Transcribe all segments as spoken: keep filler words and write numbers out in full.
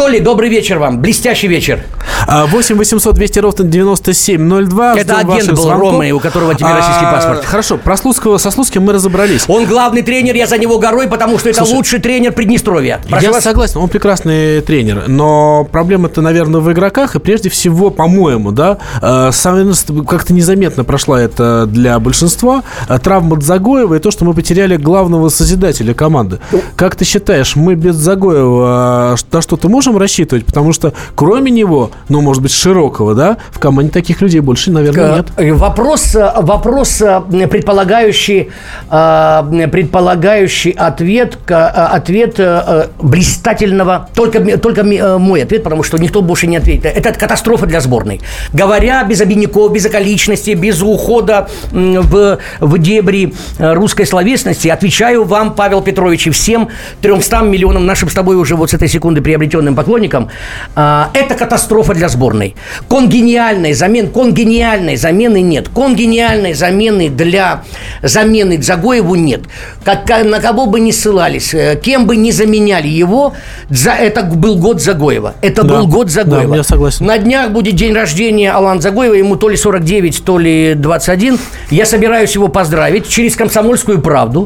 Анатолий, добрый вечер вам. Блестящий вечер. восемь восемьсот двести ровно девяносто семь ноль два. Это агент был Ромы, у которого теперь российский паспорт. Хорошо, про Слуцкого, со Слуцким мы разобрались. Он главный тренер, я за него горой, потому что это Слушай, лучший тренер Приднестровья. Прошу я вас. согласен, он прекрасный тренер, но проблема-то, наверное, в игроках, и прежде всего, по-моему, да, как-то незаметно прошла это для большинства, травма Дзагоева и то, что мы потеряли главного созидателя команды. Как ты считаешь, мы без Дзагоева на что-то что-то можем рассчитывать? Потому что кроме него, ну, может быть, Широкого, да, в команде таких людей больше, наверное, нет. Вопрос, вопрос предполагающий, предполагающий ответ, ответ блистательного, только, только мой ответ, потому что никто больше не ответит. Это катастрофа для сборной. Говоря без обиняков, без околичностей, без ухода в, в дебри русской словесности, отвечаю вам, Павел Петрович, и всем трёмстам миллионам нашим с тобой уже вот с этой секунды приобретенным поклонникам, это катастрофа для сборной. Конгениальной замены, конгениальной замены нет. Конгениальной замены для замены Дзагоеву нет. Как, на кого бы ни ссылались, кем бы ни заменяли его, это был год Дзагоева. Это да, был год Дзагоева. Да, я согласен. На днях будет день рождения Алана Дзагоева, ему то ли сорок девять, то ли двадцать один. Я собираюсь его поздравить через «Комсомольскую правду».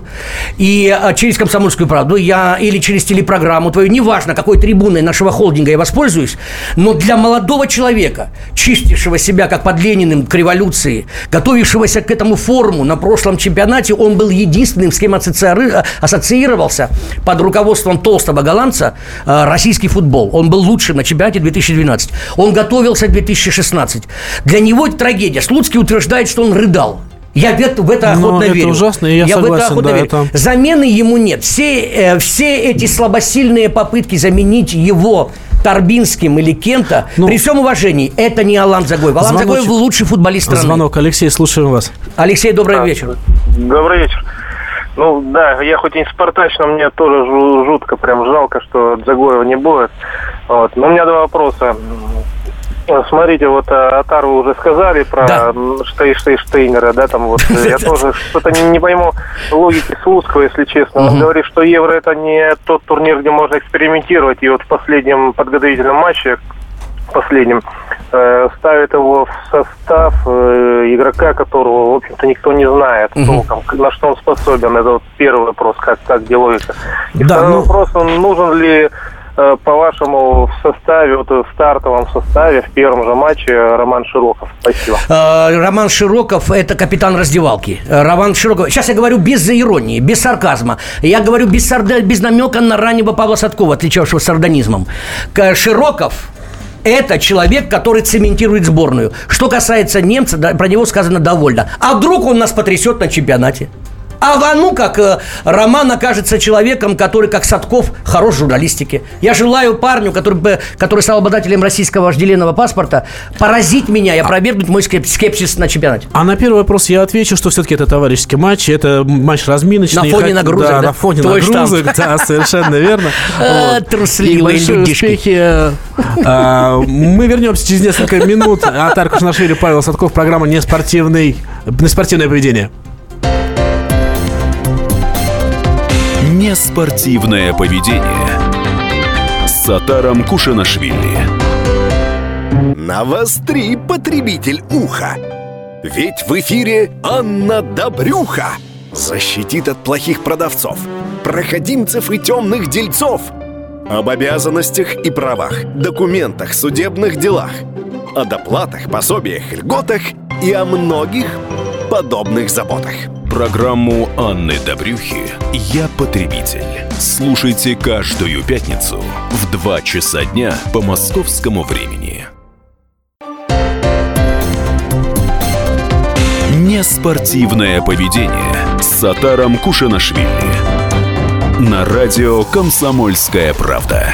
И через «Комсомольскую правду» я или через телепрограмму твою, неважно, какой трибуной нашего холдинга я воспользуюсь, но для молодого человека, чистившего себя как под Лениным к революции, готовившегося к этому форуму на прошлом чемпионате, он был единственным, с кем ассоциировался под руководством толстого голландца российский футбол. Он был лучшим на чемпионате две тысячи двенадцатого. Он готовился к две тысячи шестнадцатому. Для него это трагедия. Слуцкий утверждает, что он рыдал. Я в это, в это охотно это верю. Это ужасно, и я, я согласен. В это охотно да, верю. Это... Замены ему нет. Все, э, все эти слабосильные попытки заменить его Торбинским или кем-то, ну, при всем уважении, это не Алан Дзагоев. Алан Звоночек. Дзагоев лучший футболист страны. Звонок. Алексей, слушаем вас. Алексей, добрый а, вечер. Добрый вечер. Ну, да, я хоть и не спартач, но мне тоже жутко прям жалко, что Дзагоева не будет. Вот. Но у меня два вопроса. Смотрите, вот Атар вы уже сказали про да. Штей, Штей, Штейнера, да, там вот я тоже что-то не, не пойму логики Слуцкого, если честно. Он говорит, что Евро это не тот турнир, где можно экспериментировать, и вот в последнем подготовительном матче, последнем, э, ставит его в состав э, игрока, которого, в общем-то, никто не знает, толком, на что он способен. Это вот первый вопрос, как, как где логика. И да, второй ну... вопрос, он нужен ли по-вашему, в составе, вот в стартовом составе, в первом же матче Роман Широков? Спасибо. Роман Широков – это капитан раздевалки. Роман Широков. Сейчас я говорю без иронии, без сарказма. Я говорю без, сарда... без намека на раннего Павла Садкова, отличавшего сардонизмом. Широков – это человек, который цементирует сборную. Что касается немца, про него сказано довольно. А вдруг он нас потрясет на чемпионате? А ну как э, Роман окажется человеком, который, как Садков, хорош в журналистике. Я желаю парню, который, который стал обладателем российского вожделенного паспорта, поразить меня и опровергнуть мой скепсис на чемпионате. А на первый вопрос я отвечу, что все-таки это товарищеский матч, это матч разминочный. На фоне нагрузок, да? Да, на фоне нагрузок, да, совершенно верно. Трусливые успехи. Мы вернемся через несколько минут. Атар Кушанашвили, Павел Садков, программа «Неспортивное поведение». Неспортивное поведение с Атаром Кушанашвили. Навостри, потребитель уха. Ведь в эфире Анна Добрюха защитит от плохих продавцов, проходимцев и темных дельцов. Об обязанностях и правах, документах, судебных делах, о доплатах, пособиях, льготах и о многих подобных заботах. Программу Анны Добрюхи «Я потребитель». Слушайте каждую пятницу в два часа дня по московскому времени. Неспортивное поведение с Атаром Кушанашвили на радио «Комсомольская правда».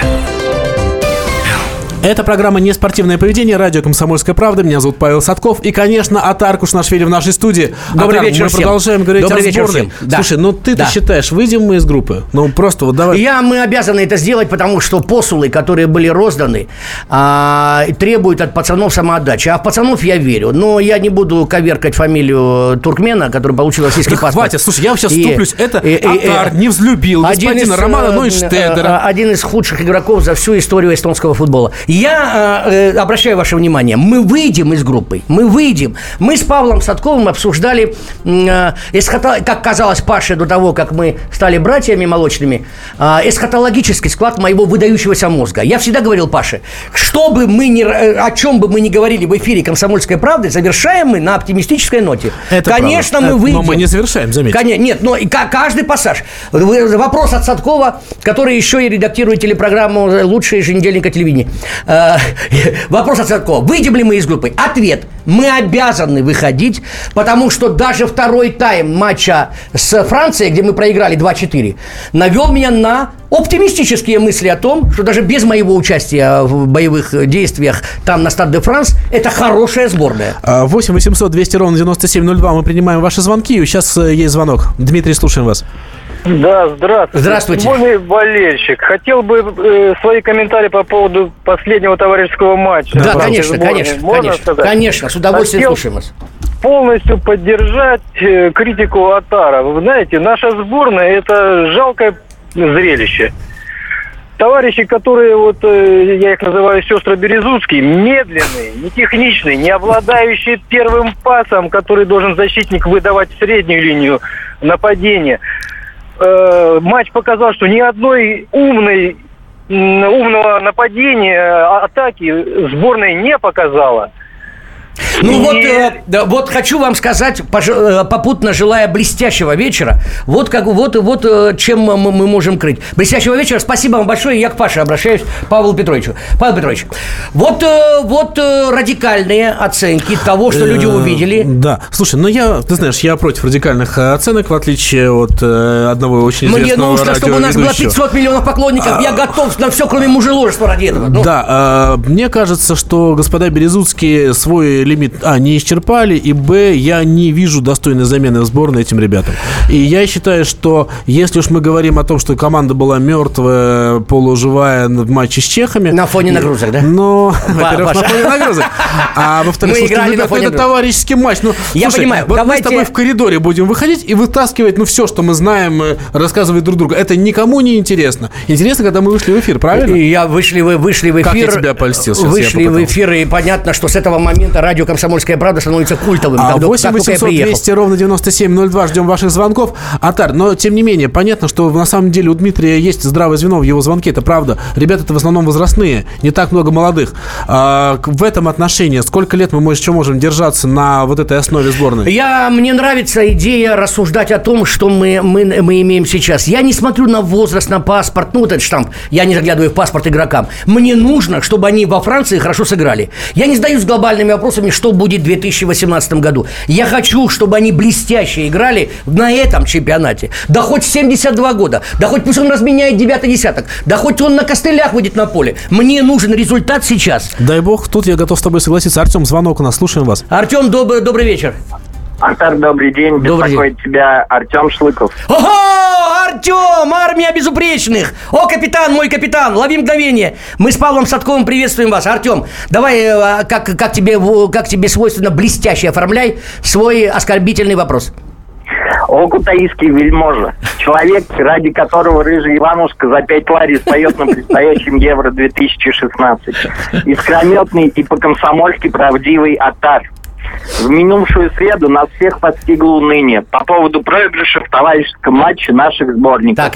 Это программа «Неспортивное поведение», радио «Комсомольская правда». Меня зовут Павел Садков. И, конечно, Атар Кушанашвили в нашей студии. Добрый Атар, вечер мы всем. продолжаем говорить Добрый о сборной. Да. Слушай, ну ты-то да. считаешь, выйдем мы из группы? Ну, просто вот давай. Я, мы обязаны это сделать, потому что посулы, которые были розданы, а, требуют от пацанов самоотдачи. А в пацанов я верю. Но я не буду коверкать фамилию туркмена, который получил российский паспорт. Хватит, слушай, я сейчас и, вступлюсь. Это и, Атар и, не взлюбил один господина из, Романа Нойштедтера. Один из худших игроков за всю историю эстонского футбола. Я э, обращаю ваше внимание, мы выйдем из группы, мы выйдем. Мы с Павлом Садковым обсуждали, э, эсхато... как казалось Паше до того, как мы стали братьями молочными, э, эсхатологический склад моего выдающегося мозга. Я всегда говорил Паше, что бы мы ни, о чем бы мы ни говорили в эфире «Комсомольской правды», завершаем мы на оптимистической ноте. Это Конечно, правда. мы выйдем. Но мы не завершаем, заметьте. Конечно, нет, но и каждый пассаж. Вопрос от Садкова, который еще и редактирует телепрограмму «Лучшее еженедельника телевидения». Вопрос от Садкова. Выйдем ли мы из группы? Ответ. Мы обязаны выходить, потому что даже второй тайм матча с Францией, где мы проиграли два-четыре, навел меня на оптимистические мысли о том, что даже без моего участия в боевых действиях там на Стад-де-Франс, это хорошая сборная. восемь восемьсот двести ровно девяносто семь ноль два. Мы принимаем ваши звонки. Сейчас есть звонок. Дмитрий, слушаем вас. Да, здравствуйте. Здравствуйте. Футбольный болельщик. Хотел бы э, свои комментарии по поводу последнего товарищеского матча. Да, конечно, конечно, Можно конечно, сказать? конечно, с удовольствием Хотел слушаем вас. полностью поддержать э, критику Атара. Вы знаете, наша сборная – это жалкое зрелище. Товарищи, которые, вот э, я их называю сестры Березутские, медленные, нетехничные, не обладающие первым пасом, который должен защитник выдавать в среднюю линию нападения. Э, матч показал, что ни одной умной, умного нападения, атаки сборная не показала. Ну и... вот, э, да, вот хочу вам сказать, пож- попутно желая блестящего вечера, вот, как, вот, вот э, чем мы, мы можем крыть. Блестящего вечера, спасибо вам большое, я к Паше обращаюсь, Павлу Петровичу. Павел Петрович, вот, э, вот э, радикальные оценки того, что люди увидели. Да, слушай, ну я, ты знаешь, я против радикальных оценок, в отличие от э, одного очень известного Мне нужно, чтобы у нас было пятьсот миллионов поклонников, а... я готов на все, кроме мужеложества ради этого. Ну. Да, э, мне кажется, что господа Березутские свой лимит, а, не исчерпали, и, б, я не вижу достойной замены в сборной этим ребятам. И я считаю, что если уж мы говорим о том, что команда была мертвая, полуживая в матче с чехами... На фоне нагрузок, да? Ну, во-первых, на фоне нагрузок. А во-вторых, это товарищеский матч. Ну, я понимаю, вот мы с тобой в коридоре будем выходить и вытаскивать, ну, все, что мы знаем, рассказывать друг другу. Это никому не интересно. Интересно, когда мы вышли в эфир, правильно? Я вышли, вы вышли в эфир. Как я тебя польстил? Вышли в эфир, и понятно, что с этого момента радио «Комсомольская правда» становится культовым. А восемь восемьсот двести ровно девяносто семь ноль два. Ждем ваших звонков. Атар, но тем не менее, понятно, что на самом деле у Дмитрия есть здравое звено в его звонке. Это правда. Ребята это в основном возрастные, не так много молодых. А, в этом отношении сколько лет мы еще можем держаться на вот этой основе сборной? Я, мне нравится идея рассуждать о том, что мы, мы, мы имеем сейчас. Я не смотрю на возраст, на паспорт, ну вот этот штамп. Я не заглядываю в паспорт игрокам. Мне нужно, чтобы они во Франции хорошо сыграли. Я не задаюсь глобальными вопросами, что будет в две тысячи восемнадцатом году. Я хочу, чтобы они блестяще играли на этом чемпионате. Да хоть семьдесят два года. Да хоть пусть он разменяет девятый десяток. Да хоть он на костылях выйдет на поле. Мне нужен результат сейчас. Дай бог, тут я готов с тобой согласиться. Артем, звонок у нас, слушаем вас. Артем, добрый, добрый вечер. Артар, добрый день. Добрый Беспокоит день. тебя Артем Шлыков. Ого! Артем! Армия безупречных! О, капитан, мой капитан! Лови мгновение! Мы с Павлом Садковым приветствуем вас. Артем, давай, как, как, тебе, как тебе свойственно, блестяще оформляй свой оскорбительный вопрос. О, кутаистский вельможа. Человек, ради которого рыжий Иванушка за пять лари споет на предстоящем Евро две тысячи шестнадцать. Искрометный и по-комсомольски правдивый Атар. В минувшую среду нас всех постигло уныние по поводу проигрыша в товарищеском матче наших сборников. Так.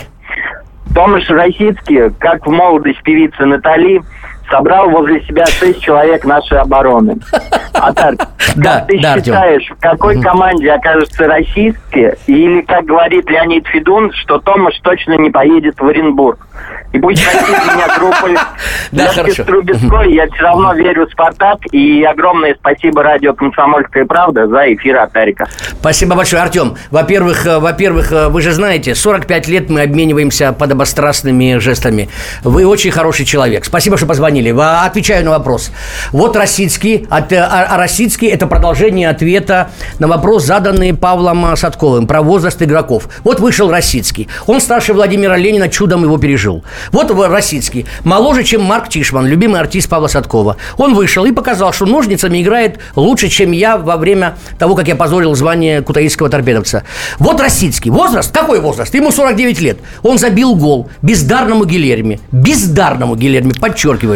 Томаш Росицкий, как в молодость певицы Натали, собрал возле себя шесть человек нашей обороны. Атар, да, как ты да, считаешь, в какой команде окажется российские? Или, как говорит Леонид Федун, что Томаш точно не поедет в Оренбург? И пусть простит меня группой Лешки Трубецкой, я все равно верю в «Спартак». И огромное спасибо радио «Комсомольская правда» за эфир Атарика. Спасибо большое, Артем. Во-первых, во-первых, вы же знаете, сорок пять лет мы обмениваемся подобострастными жестами. Вы очень хороший человек. Спасибо, что позвонили. Отвечаю на вопрос. Вот Росицкий. А, а Росицкий – это продолжение ответа на вопрос, заданный Павлом Садковым про возраст игроков. Вот вышел Росицкий. Он старше Владимира Ленина, чудом его пережил. Вот Росицкий. Моложе, чем Марк Тишман, любимый артист Павла Садкова. Он вышел и показал, что ножницами играет лучше, чем я во время того, как я позорил звание кутаистского торпедовца. Вот Росицкий. Возраст? Какой возраст? Ему сорок девять лет. Он забил гол бездарному Гильерме. Бездарному Гильерме, подчеркиваю.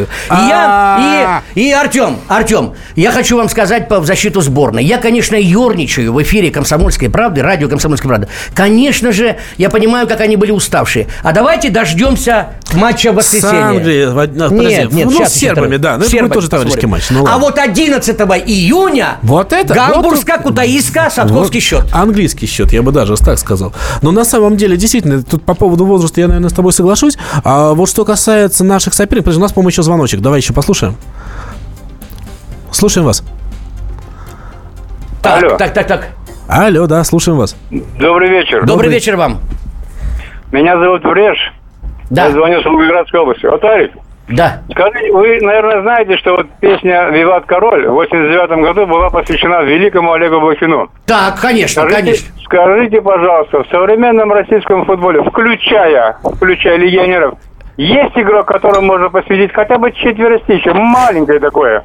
И я, и, и Артем, Артем, я хочу вам сказать в защиту сборной. Я, конечно, ерничаю в эфире «Комсомольской правды», радио «Комсомольская правда». Конечно же, я понимаю, как они были уставшие. А давайте дождемся матча в воскресенье. С Англией, подожди, нет, нет, ну, сейчас, с сербами, да. Ну, это тоже товарищеский матч. Ну, а вот одиннадцатого июня вот это, Гамбургско-Кутаиска, вот, Садковский вот счет. Английский счет, я бы даже так сказал. Но на самом деле, действительно, тут по поводу возраста я, наверное, с тобой соглашусь. А вот что касается наших соперников, у нас, по-моему, еще звоночек. Давай еще послушаем. Слушаем вас. Так, Алло. так, так, так. Алло, да, слушаем вас. Добрый вечер. Добрый, Добрый вечер вам. Меня зовут Бреш. Да. Я звоню с Волгоградской области. Атарик. Да. Скажите, вы, наверное, знаете, что вот песня «Виват Король» в восемьдесят девятом году была посвящена великому Олегу Блохину. Так, конечно, скажите, конечно. Скажите, пожалуйста, в современном российском футболе, включая, включая легионеров, есть игрок, которому можно посвятить хотя бы четверостичие, маленькое такое?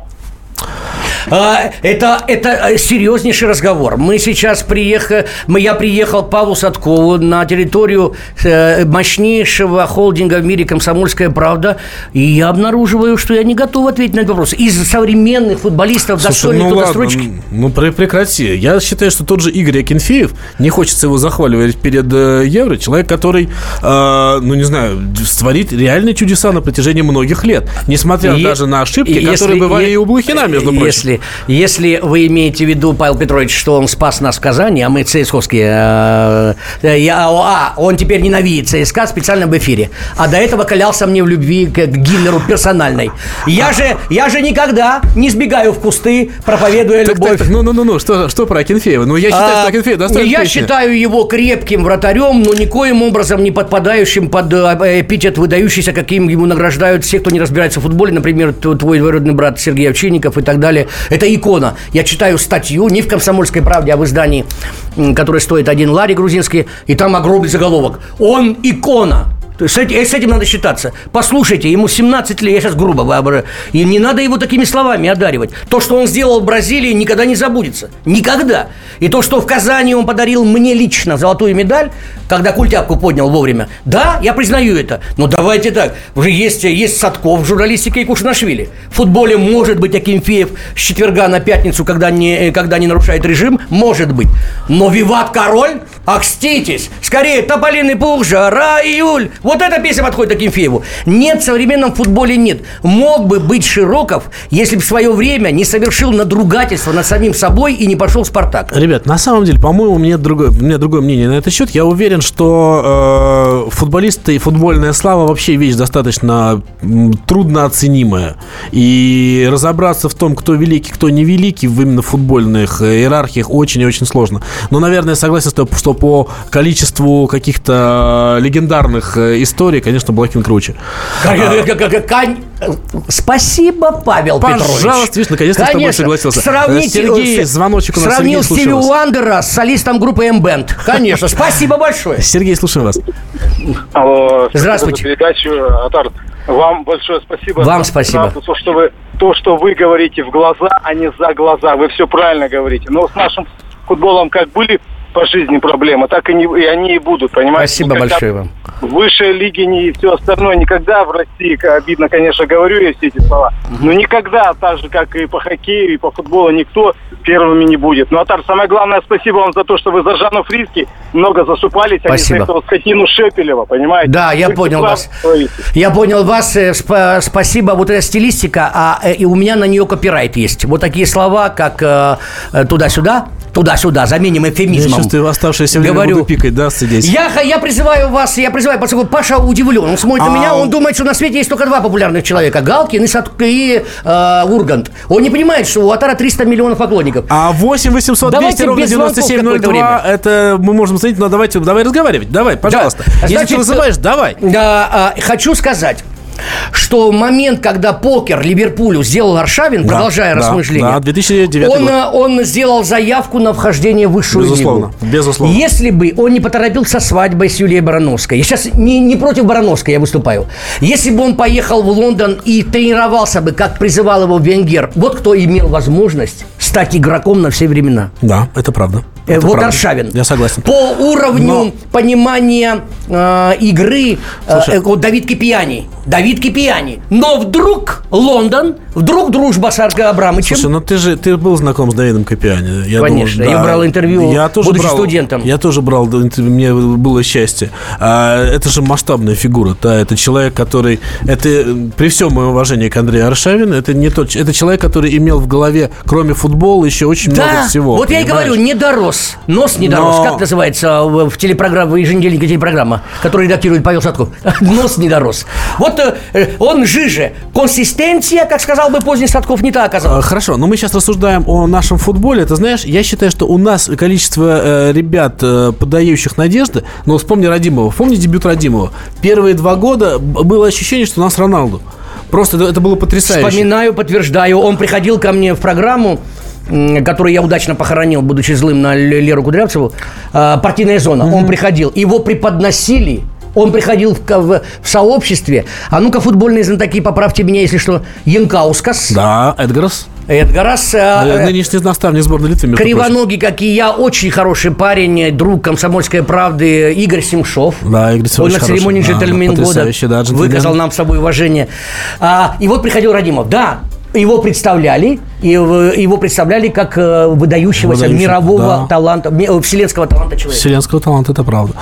Это, это серьезнейший разговор. Мы сейчас приехали, мы, я приехал к Павлу Садкову на территорию мощнейшего холдинга в мире «Комсомольская правда», и я обнаруживаю, что я не готов ответить на этот вопрос. Из современных футболистов достойных ну туда строчки. Ну, прекрати. Я считаю, что тот же Игорь Акинфеев, не хочется его захваливать перед э, Евро, человек, который, э, ну, не знаю, творит реальные чудеса на протяжении многих лет, несмотря и, даже на ошибки, и которые если, бывали и, и у Блохина, между прочим. Если, если вы имеете в виду, Павел Петрович, что он спас нас в Казани, а мы ЦСКАовские, э, я, а, он теперь ненавидит ЦСКА специально в эфире, а до этого клялся мне в любви к, к Гитлеру персональной. Я же, я же никогда не сбегаю в кусты, проповедуя так, любовь. Так, так, ну, ну, ну, ну, что, что про Акинфеева? Ну, я считаю, а, что Акинфеев достоин Я песни. считаю его крепким вратарем, но никоим образом не подпадающим под эпитет выдающийся, каким ему награждают все, кто не разбирается в футболе, например, твой двоюродный брат Сергей Овчинников и так далее. Это икона. Я читаю статью не в «Комсомольской правде», а в издании, которое стоит один лари грузинский, и там огромный заголовок. Он икона. С этим, с этим надо считаться. Послушайте, ему семнадцать лет, я сейчас грубо воображаю, и не надо его такими словами одаривать. То, что он сделал в Бразилии, никогда не забудется. Никогда. И то, что в Казани он подарил мне лично золотую медаль, когда культяпку поднял вовремя, да, я признаю это. Но давайте так, уже есть, есть Садков в журналистике и Кушанашвили. В футболе может быть Акинфеев с четверга на пятницу, когда не, когда не нарушает режим, может быть. Но «Виват Король», окститесь, скорее «Тополиный пух», «Жара», «Июль». Вот эта песня подходит Акинфееву. Нет, в современном футболе нет. Мог бы быть Широков, если бы в свое время не совершил надругательство над самим собой и не пошел в «Спартак». Ребят, на самом деле, по-моему, у меня другое, у меня другое мнение на этот счет. Я уверен, что э, футболисты и футбольная слава вообще вещь достаточно трудно оценимая. И разобраться в том, кто великий, кто не великий, в именно футбольных иерархиях очень и очень сложно. Но, наверное, я согласен с тобой, что по количеству каких-то легендарных истории, конечно, Блохин круче. Спасибо, Павел Петрович. Пожалуйста, видишь, наконец-то с тобой согласился. Сравнить, Сергей, звоночек у нас. Сравнил Стиви Уандера с солистом группы M-Band. Конечно, спасибо большое. Сергей, слушаем вас. Алло, здравствуйте. Передачу, Атар, вам большое спасибо. Вам спасибо. За то, что вы, то, что вы говорите в глаза, а не за глаза. Вы все правильно говорите. Но с нашим футболом как были по жизни проблемы, так и, не, и они и будут, понимаете? Спасибо никогда большое вам. Высшая лиги и все остальное никогда в России, обидно, конечно, говорю я все эти слова, но никогда, так же, как и по хоккею, и по футболу, никто первыми не будет. Ну, Атар, самое главное, спасибо вам за то, что вы за Жанну Фриски много заступались, а не за этого скотину Шепелева, понимаете? Да, я вы понял вас. Говорите. Я понял вас. Сп- спасибо. Вот эта стилистика, а и у меня на нее копирайт есть. Вот такие слова, как э, туда-сюда, туда-сюда, заменим эвфемизмом. Я чувствую, оставшееся время говорю, буду пикать, да, сидеть. Я, я призываю вас, я призываю, поскольку Паша удивлен. Он смотрит а... на меня, он думает, что на свете есть только два популярных человека. Галкин и, Сад... и э, Ургант. Он не понимает, что у Атара триста миллионов поклонников. А восемь восемьсот двести ровно девяносто семь ноль два, это мы можем смотреть, но давайте, давай разговаривать. Давай, пожалуйста. Да. Если Значит, ты вызываешь, давай. Да, э, хочу сказать, что момент, когда покер Ливерпулю сделал Аршавин, да, продолжая да, размышления, да, две тысячи девятый он, год. он сделал заявку на вхождение в высшую безусловно, лигу. Безусловно. Если бы он не поторопился со свадьбой с Юлией Барановской, я сейчас не, не против Барановской я выступаю, если бы он поехал в Лондон и тренировался бы, как призывал его Венгер, вот кто имел возможность стать игроком на все времена. Да, это правда. Это вот правда. Аршавин. Я согласен. По уровню Но... понимания э, игры э, вот Давид Кипиани. Давид Кипиани. Но вдруг Лондон, вдруг дружба с Арго Абрамовичем. Слушай, ну ты же ты был знаком с Давидом Кипиани. Я Конечно, думаю, я да. брал интервью, я тоже будучи брал, студентом. Я тоже брал интервью, мне было счастье. А, это же масштабная фигура, да, это человек, который, это при всем моем уважении к Андрею Аршавину, это не тот, это человек, который имел в голове, кроме футбола, еще очень да, много всего. Вот понимаешь? Я и говорю, не дорос, нос не дорос. Но... Как называется в, в телепрограмме, в еженедельнике телепрограмма, которую редактирует Павел Садков? Нос не дорос. Вот э, он жиже. Консистенция, как сказал бы поздний Садков, не та оказалась. Хорошо, но мы сейчас рассуждаем о нашем футболе. Ты знаешь, я считаю, что у нас количество э, ребят, э, подающих надежды. Но вспомни Радимова, помни дебют Радимова. Первые два года было ощущение, что у нас Роналду. Просто это, это было потрясающе. Вспоминаю, подтверждаю. Он приходил ко мне в программу, который я удачно похоронил, будучи злым на Леру Кудрявцеву, «Партийная зона». Mm-hmm. Он приходил, его преподносили. Он приходил в, в, в сообществе. А ну-ка, футбольные знатоки, поправьте меня, если что. Янкаускас. Да, Эдгарас. Эдгарас. Э, нынешний наставник сборной Литвы. Кривоногий, как и я, очень хороший парень, друг «Комсомольской правды» Игорь Семшов. Да, Игорь Семшов. Он на церемонии да, «Джентльмен года» да, выказал нам с собой уважение. А, и вот приходил Радимов. Да, его представляли, и его представляли как выдающегося Выдающий, мирового да. таланта, вселенского таланта человека. Вселенского таланта, это правда.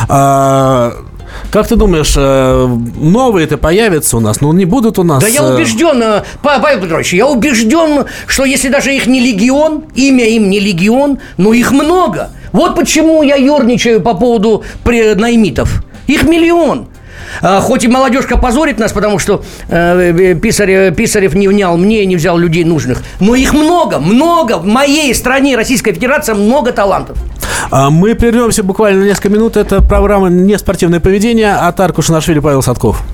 А, как ты думаешь, новые-то появятся у нас? Ну, не будут у нас... Да я убежден, Павел Петрович, я убежден, что если даже их не легион, имя им не легион, но их много. Вот почему я ерничаю по поводу наймитов. Их миллион. Хоть и молодежка позорит нас, потому что э, Писарев, Писарев не внял мне и не взял людей нужных. Но их много, много. В моей стране, Российская Федерация, много талантов. Мы прервемся буквально на несколько минут. Это программа «Неспортивное поведение». Атар Кушанашвили, Павел Садков.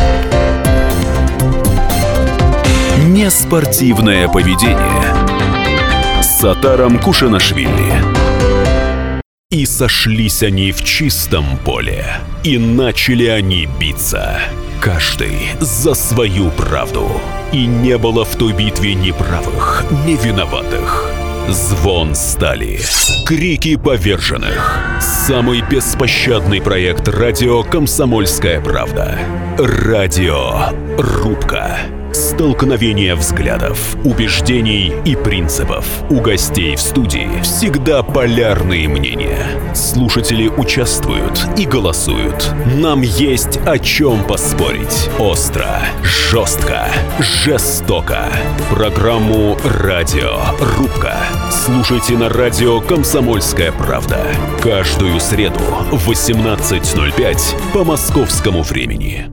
Неспортивное поведение с Атаром Кушанашвили. И сошлись они в чистом поле, и начали они биться, каждый за свою правду. И не было в той битве ни правых, ни виноватых. Звон стали, крики поверженных. Самый беспощадный проект радио «Комсомольская правда». Радиорубка. Столкновение взглядов, убеждений и принципов. У гостей в студии всегда полярные мнения. Слушатели участвуют и голосуют. Нам есть о чем поспорить. Остро, жестко, жестоко. Программу «Радиорубка» слушайте на радио «Комсомольская правда». Каждую среду в восемнадцать ноль пять по московскому времени.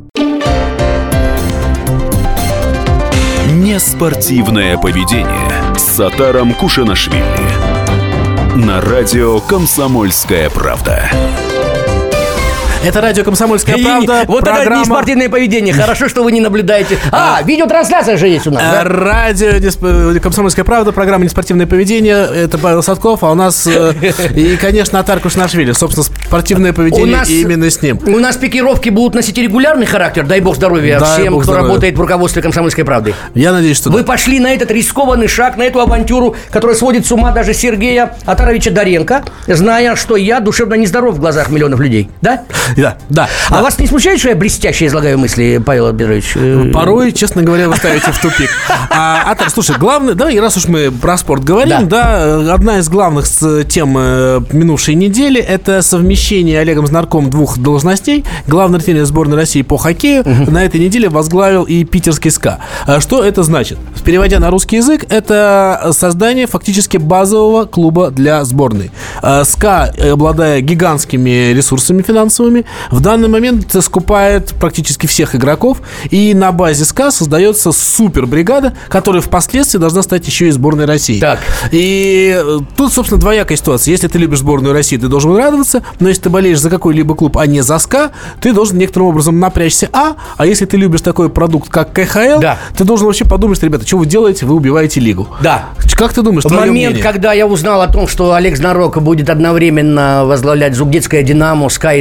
Неспортивное поведение с Атаром Кушанашвили на радио «Комсомольская правда». Это радио «Комсомольская правда». Вот программа... это неспортивное поведение. Хорошо, что вы не наблюдаете. А, видеотрансляция же есть у нас, да? Радио «Комсомольская правда», программа «Неспортивное поведение». Это Павел Садков, а у нас... И, конечно, Атар Кушанашвили. Собственно, спортивное поведение нас, и именно с ним. У нас пикировки будут носить регулярный характер. Дай бог здоровья дай всем, бог кто здоровья. Работает в руководстве «Комсомольской правды». Я надеюсь, что Вы да. пошли на этот рискованный шаг, на эту авантюру, которая сводит с ума даже Сергея Атаровича Доренко, зная, что я душевно нездоров в глазах миллионов людей. Да? Да, да. А да. вас не смущает, что я блестяще излагаю мысли, Павел Петрович? Порой, честно говоря, вы ставите в тупик. А, Атар, слушай, главное, да, и раз уж мы про спорт говорим, да, да одна из главных тем минувшей недели – это совмещение Олегом Знарком двух должностей. Главный тренер сборной России по хоккею угу. на этой неделе возглавил и питерский СКА. Что это значит? Переводя на русский язык, это создание фактически базового клуба для сборной. СКА, обладая гигантскими ресурсами финансовыми, в данный момент скупает практически всех игроков, и на базе СКА создается супербригада, которая впоследствии должна стать еще и сборной России. Так. И тут, собственно, двоякая ситуация. Если ты любишь сборную России, ты должен радоваться, но если ты болеешь за какой-либо клуб, а не за СКА, ты должен некоторым образом напрячься. А, а если ты любишь такой продукт, как ка ха эл, да. ты должен вообще подумать, что, ребята, что вы делаете? Вы убиваете лигу. Да. Как ты думаешь? В момент, мнение? Когда я узнал о том, что Олег Знарок будет одновременно возглавлять Зугдитское «Динамо», СКА из Питера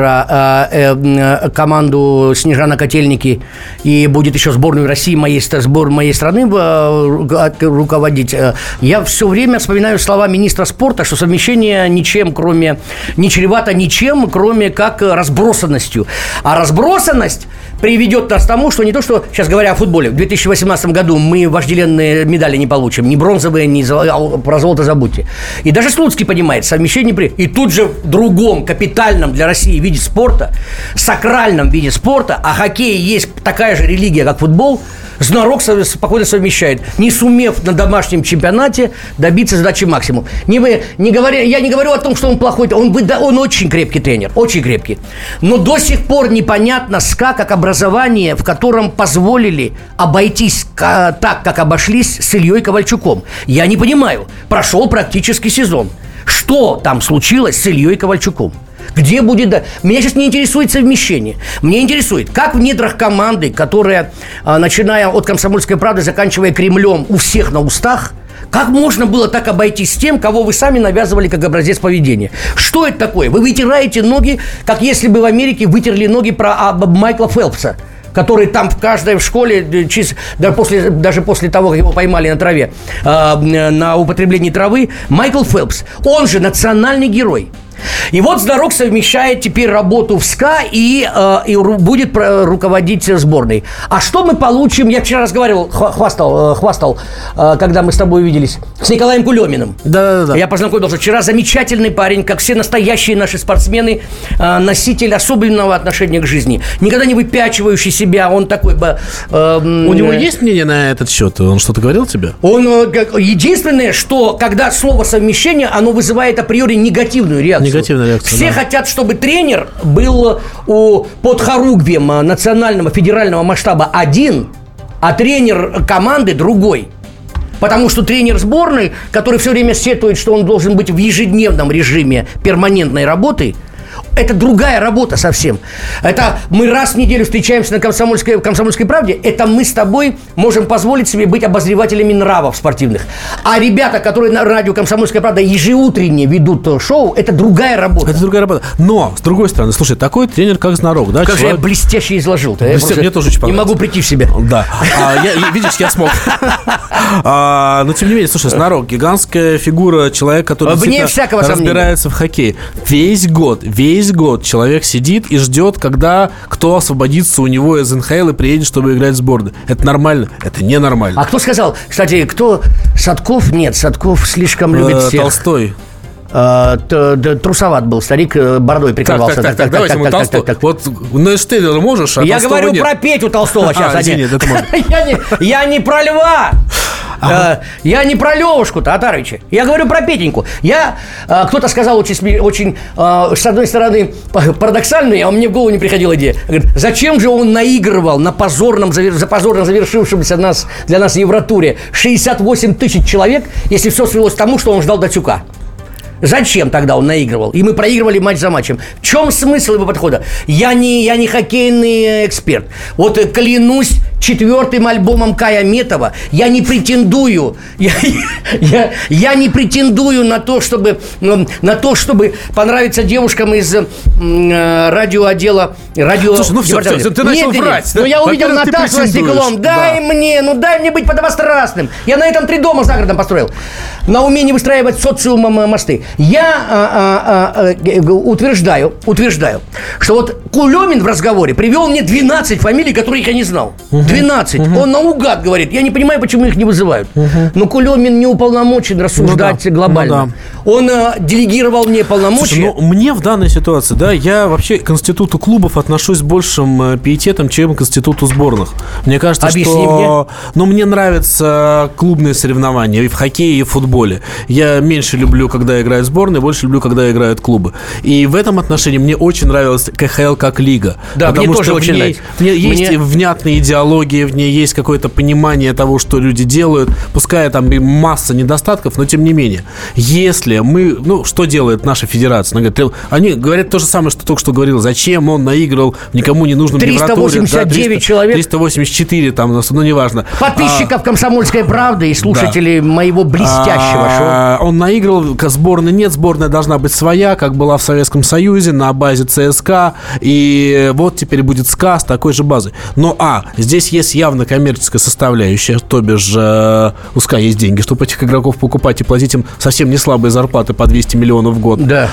тренера э, э, команду «Снежано-Котельники» и будет еще сборную России, моей, сбор моей страны э, руководить. Я все время вспоминаю слова министра спорта, что совмещение ничем, кроме, не чревато ничем, кроме как разбросанностью. А разбросанность приведет нас к тому, что не то, что, сейчас говоря о футболе, в две тысячи восемнадцатом году мы вожделенные медали не получим, ни бронзовые, ни золотые, про золото забудьте. И даже Слуцкий понимает, совмещение при... И тут же в другом капитальном для России виде спорта, сакральном виде спорта, а хоккей есть такая же религия, как футбол, Знарок спокойно совмещает, не сумев на домашнем чемпионате добиться задачи максимум. Не, не говоря, я не говорю о том, что он плохой, он, он очень крепкий тренер, очень крепкий. Но до сих пор непонятно СКА как образование, в котором позволили обойтись так, как обошлись с Ильей Ковальчуком. Я не понимаю, прошел практически сезон. Что там случилось с Ильей Ковальчуком? Где будет... Меня сейчас не интересует совмещение. Меня интересует, как в недрах команды, которая, начиная от «Комсомольской правды», заканчивая Кремлем, у всех на устах, как можно было так обойтись с тем, кого вы сами навязывали как образец поведения? Что это такое? Вы вытираете ноги, как если бы в Америке вытерли ноги про Майкла Фелпса, который там в каждой в школе, даже после, даже после того, как его поймали на траве, на употреблении травы, Майкл Фелпс, он же национальный герой. И вот Знарок совмещает теперь работу в СКА и, э, и будет руководить сборной. А что мы получим? Я вчера разговаривал, хвастал, хвастал, э, когда мы с тобой увиделись, с Николаем Кулеминым. Да-да-да. Я познакомился вчера. Замечательный парень, как все настоящие наши спортсмены, э, носитель особенного отношения к жизни. Никогда не выпячивающий себя. Он такой... Э, э, У него есть мнение на этот счет? Он что-то говорил тебе? Он, э, единственное, что когда слово «совмещение», оно вызывает априори негативную реакцию. Негативная реакция, Все да. хотят, чтобы тренер был у, под хоругвием национального федерального масштаба один, а тренер команды другой. Потому что тренер сборной, который все время сетует, что он должен быть в ежедневном режиме перманентной работы, это другая работа совсем. Это мы раз в неделю встречаемся на Комсомольской, Комсомольской правде. Это мы с тобой можем позволить себе быть обозревателями нравов спортивных. А ребята, которые на радио «Комсомольская правда» ежеутренне ведут шоу, это другая работа. Это другая работа. Но, с другой стороны, слушай, такой тренер, как Знарок, да? Как человек... же я блестяще изложил-то. Я Блестя... Мне тоже очень понравилось. Не могу прийти в себя. Да. А, я, видишь, я смог. А, но, тем не менее, слушай, Знарок, гигантская фигура, человек, который вне всякого разбирается в хоккее. Весь год, весь год человек сидит и ждет, когда кто освободится у него из эн ха эл и приедет, чтобы играть в сборную. Это нормально? Это ненормально. А кто сказал? Кстати, кто? Садков? Нет, Садков слишком любит всех. Толстой. Трусоват был старик, бородой прикрывался. Так, так, так, давайте мы Толстой. Вот на Штейлера можешь, а я Толстого говорю нет. про Петю Толстого сейчас. А, извини, это можно. я, не, я не про Льва. Ага. Я не про Левушку Татарыча. Я говорю про Петеньку. Я, кто-то сказал очень, очень, с одной стороны, парадоксально, а мне в голову не приходила идея. Говорит, зачем же он наигрывал на позорном, за позорно завершившемся нас, для нас Евротуре шестьдесят восемь тысяч человек, если все свелось к тому, что он ждал Датюка? Зачем тогда он наигрывал? И мы проигрывали матч за матчем. В чем смысл его подхода? Я не, я не хоккейный эксперт. Вот клянусь четвертым альбомом Кая Метова, я не претендую, я, я, я не претендую на то, чтобы, на то, чтобы понравиться девушкам из э, радиоотдела. Радио... Слушай, ну все, все, ты начал нет, врать. Нет, да? Но я увидел Наташу за стеклом. Дай да. мне, ну дай мне быть подобострастным. Я на этом три дома за городом построил. На умении выстраивать социумом мосты. Я а, а, а, утверждаю, утверждаю, что вот Кулемин в разговоре привел мне двенадцать фамилий, которых я не знал. двенадцать. Угу. Он наугад говорит. Я не понимаю, почему их не вызывают. Угу. Но Кулемин не уполномочен рассуждать ну, да. глобально. Ну, да. Он а, делегировал мне полномочия. Слушай, ну, мне в данной ситуации, да, я вообще к институту клубов отношусь с большим пиететом, чем к институту сборных. Мне кажется, Объясни что... Мне. Ну, мне нравятся клубные соревнования и в хоккее, и в футболе. Я меньше люблю, когда играют сборные, больше люблю, когда играют клубы. И в этом отношении мне очень нравилась ка ха эл как лига. Да, потому мне что тоже очень ней, нравится. В ней есть мне... внятные идеологии идеология в ней, есть какое-то понимание того, что люди делают, пускай там и масса недостатков, но тем не менее. Если мы... Ну, что делает наша федерация? Она говорит, они говорят то же самое, что только что говорил. Зачем он наиграл в никому не нужном триста восемьдесят девять да, человек. триста восемьдесят четыре там, ну, неважно. Подписчиков а, «Комсомольской правды» и слушателей да. моего блестящего а, шоу. Он наиграл, сборной нет, сборная должна быть своя, как была в Советском Союзе, на базе ЦСКА. И вот теперь будет СКА с такой же базой. Но, а, здесь есть явно коммерческая составляющая, то бишь э, у СКА есть деньги, чтобы этих игроков покупать и платить им совсем не слабые зарплаты по двести миллионов в год. Да.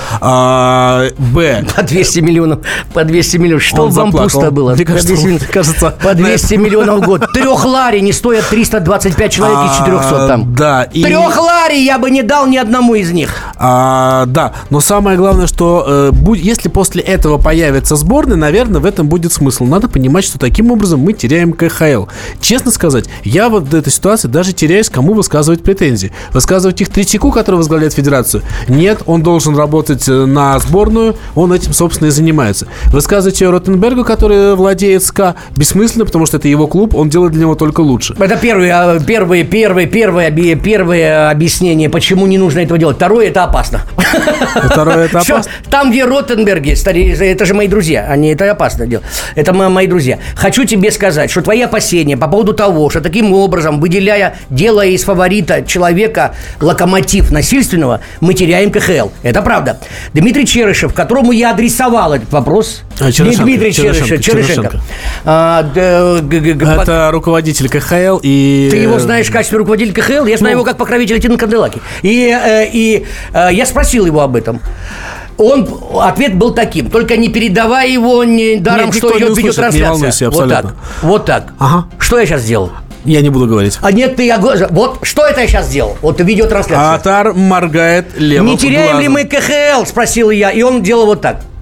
А, Б. По двести миллионов. По двести миллионов. Что он вам заплакал. пусто было? Мне кажется, по двести, кажется, по двести миллионов в год. Трех лари не стоят триста двадцать пять человек из четырехсот там. Да. И... Трех лари я бы не дал ни одному из них. А, да, но самое главное, что э, будь, если после этого появится сборная, наверное, в этом будет смысл. Надо понимать, что таким образом мы теряем ка ха эл. Честно сказать, я вот в этой ситуации даже теряюсь, кому высказывать претензии. Высказывать их Третьяку, который возглавляет федерацию? Нет, он должен работать на сборную, он этим, собственно, и занимается. Высказывать ее Ротенбергу, который владеет СКА, бессмысленно, потому что это его клуб, он делает для него только лучше. Это первое, первое, первое, первое, первое объяснение, почему не нужно этого делать. Второе, это опасно. Второе, это опасно? Там, где Ротенберги, это же мои друзья, они это опасно делают. Это мои друзья. Хочу тебе сказать, что твои опасения по поводу того, что таким образом, выделяя, делая из фаворита человека локомотив насильственного, мы теряем ка ха эл. Это правда. Дмитрий Черышев, которому я адресовал этот вопрос. А, Черышенко, Дмитрий Черышев, Черышенко. Черышенко. А, д, г, г, г, это руководитель ка ха эл и... Ты его знаешь в качестве руководителя ка ха эл? Я знаю ну... его как покровителя Тина Канделаки. И, э, и э, я спросил его об этом. Он, ответ был таким: только не передавай его не даром, нет, что идет видеотрансляция. Не волнуйся, вот так, вот так. Ага. Что я сейчас сделал? Я не буду говорить. А нет, ты, я, вот что это я сейчас сделал? Вот видеотрансляция. Атар моргает левым Не теряем глазом. ли мы ка ха эл? Спросил я, и он делал вот так.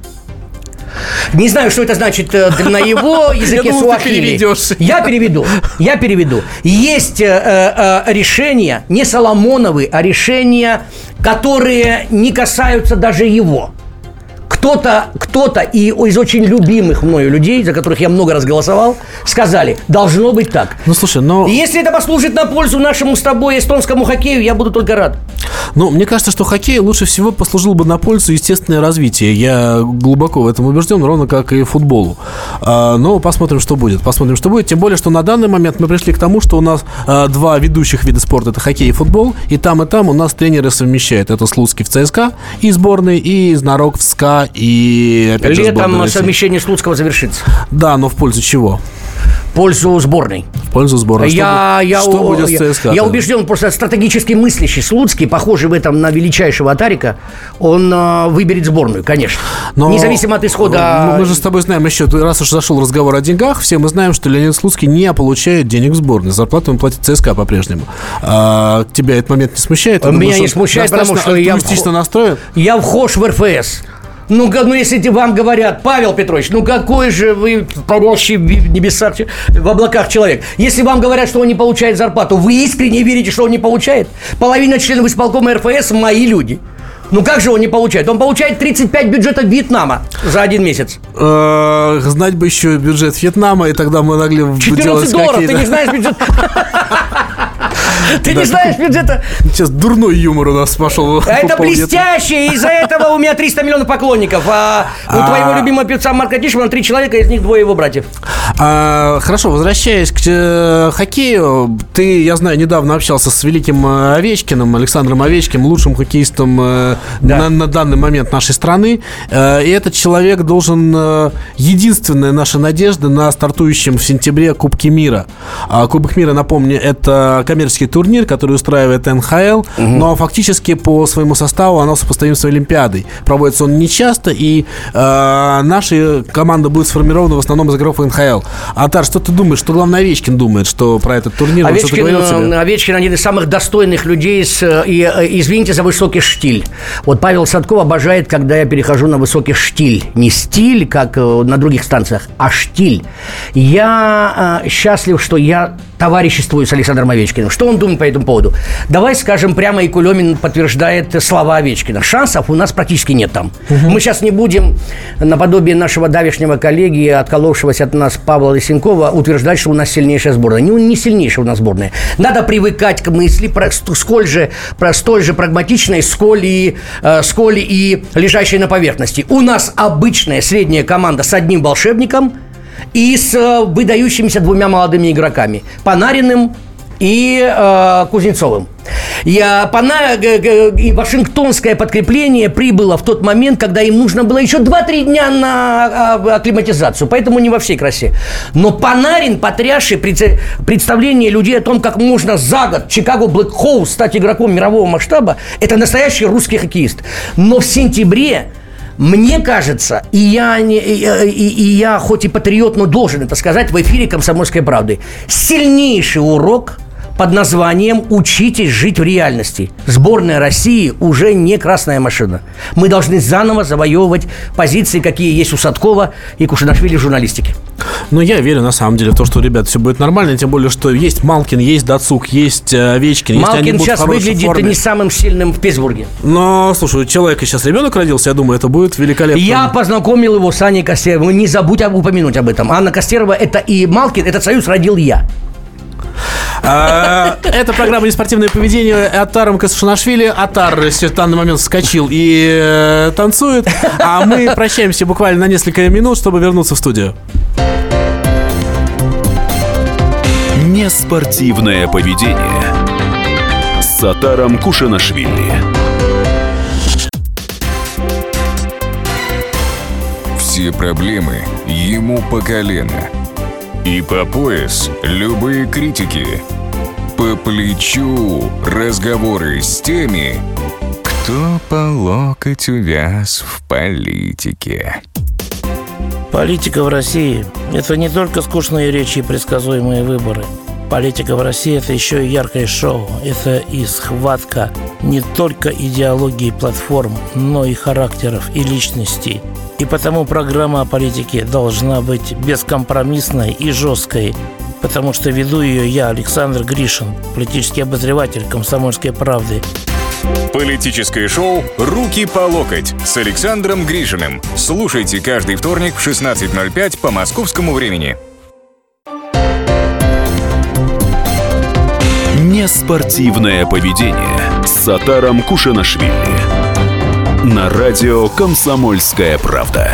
Не знаю, что это значит на его языке суахили. Я переведу. Я переведу. Есть э, э, решения, не Соломоновы, а решения, которые не касаются даже его. Кто-то, кто-то и из очень любимых мною людей, за которых я много раз голосовал, сказали, должно быть так. Ну, слушай, но... И если это послужит на пользу нашему с тобой эстонскому хоккею, я буду только рад. Ну, мне кажется, что хоккей лучше всего послужил бы на пользу естественное развитие. Я глубоко в этом убежден, ровно как и футболу. А, но посмотрим, что будет. Посмотрим, что будет. Тем более, что на данный момент мы пришли к тому, что у нас а, два ведущих вида спорта – это хоккей и футбол. И там, и там у нас тренеры совмещают. Это Слуцкий в ЦСКА из сборной, и Знарок в СКА, и опять же летом совмещение Слуцкого завершится. Да, но в пользу чего? В пользу сборной. В пользу сборной. Я, что я, что о, будет я, с ЦСКА? Я убежден, просто стратегически мыслящий Слуцкий, похожий в этом на величайшего Атарика, он э, выберет сборную, конечно. Но независимо от исхода. Мы же с тобой знаем еще, раз уж зашел разговор о деньгах, все мы знаем, что Леонид Слуцкий не получает денег в сборной. Зарплату ему платит ЦСКА по-прежнему. А, тебя этот момент не смущает? Меня думаю, не смущает, потому что я, настроен? я вхож в эр эф эс. Ну, ну, если вам говорят, Павел Петрович, ну какой же вы парящий в небесах, в облаках человек. Если вам говорят, что он не получает зарплату, вы искренне верите, что он не получает? Половина членов исполкома эр эф эс мои люди. Ну как же он не получает? Он получает тридцать пять бюджетов Вьетнама за один месяц. Знать бы еще бюджет Вьетнама, и тогда мы могли делать четырнадцать долларов, ты не знаешь бюджет? Ты не знаешь бюджета? Сейчас дурной юмор у нас пошел. А это блестяще, из-за этого у меня триста миллионов поклонников. А у твоего любимого певца Марка Тишмана три человека, из них двое его братьев. Хорошо, возвращаясь к хоккею, ты, я знаю, недавно общался с великим Овечкиным, Александром Овечкиным, лучшим хоккеистом на, на данный момент нашей страны. И этот человек должен... Единственная наша надежда на стартующем в сентябре Кубке мира. Кубок мира, напомню, это коммерческий турнир, который устраивает эн ха эл, угу. но фактически по своему составу оно сопоставим с Олимпиадой. Проводится он нечасто, и э, наша команда будет сформирована в основном из игроков эн ха эл. Атар, что ты думаешь? Что, главное, Овечкин думает, что про этот турнир? Овечкин, Овечкин один из самых достойных людей с, и, извините за высокий штиль. Вот Павел Садков обожает, когда я перехожу на высокий штиль. Не стиль, как на других станциях, а штиль. Я э, счастлив, что я товариществую с Александром Овечкиным. Что он думает думает по этому поводу? Давай скажем прямо, и Кулемин подтверждает слова Овечкина. Шансов у нас практически нет там. Угу. Мы сейчас не будем, наподобие нашего давешнего коллеги, отколовшегося от нас Павла Лысенкова, утверждать, что у нас сильнейшая сборная. Не, не сильнейшая у нас сборная. Надо привыкать к мысли, про, сколь же, про, столь же прагматичной, сколь и, э, сколь и лежащей на поверхности. У нас обычная средняя команда с одним волшебником и с э, выдающимися двумя молодыми игроками. Панариным и э, Кузнецовым. Я, Пана, и вашингтонское подкрепление прибыло в тот момент, когда им нужно было еще два-три дня на акклиматизацию. Поэтому не во всей красе. Но Панарин, потрясший представление людей о том, как можно за год Чикаго Блэк Хоус стать игроком мирового масштаба, это настоящий русский хоккеист. Но в сентябре, мне кажется, и я, не, и, и, и я хоть и патриот, но должен это сказать в эфире «Комсомольской правды», сильнейший урок под названием «Учитесь жить в реальности». Сборная России уже не красная машина. Мы должны заново завоевывать позиции, какие есть у Садкова и Кушанашвили в журналистике. Но я верю, на самом деле, в то, что, ребят, все будет нормально. Тем более, что есть Малкин, есть Дацук, есть Овечкин. Малкин сейчас выглядит форме. не самым сильным в Питтсбурге. Но, слушай, у человека сейчас ребенок родился, я думаю, это будет великолепно. Я познакомил его с Аней Костеровой. Не забудь упомянуть об этом. Анна Костерова, это и Малкин, этот союз родил я. Это программа «Неспортивное поведение» Атаром Кушанашвили. Атар в данный момент вскочил и э, танцует. А мы прощаемся буквально на несколько минут, чтобы вернуться в студию. Неспортивное поведение с Атаром Кушанашвили. Все проблемы ему по колено. И по пояс любые критики. По плечу разговоры с теми, кто по локоть увяз в политике. Политика в России – это не только скучные речи и предсказуемые выборы. Политика в России – это еще и яркое шоу. Это и схватка не только идеологии платформ, но и характеров и личностей. И потому программа о политике должна быть бескомпромиссной и жесткой, потому что веду ее я, Александр Гришин, политический обозреватель «Комсомольской правды». Политическое шоу «Руки по локоть» с Александром Гришиным. Слушайте каждый вторник в шестнадцать ноль пять по московскому времени. Неспортивное поведение с Атаром Кушанашвили. На радио «Комсомольская правда».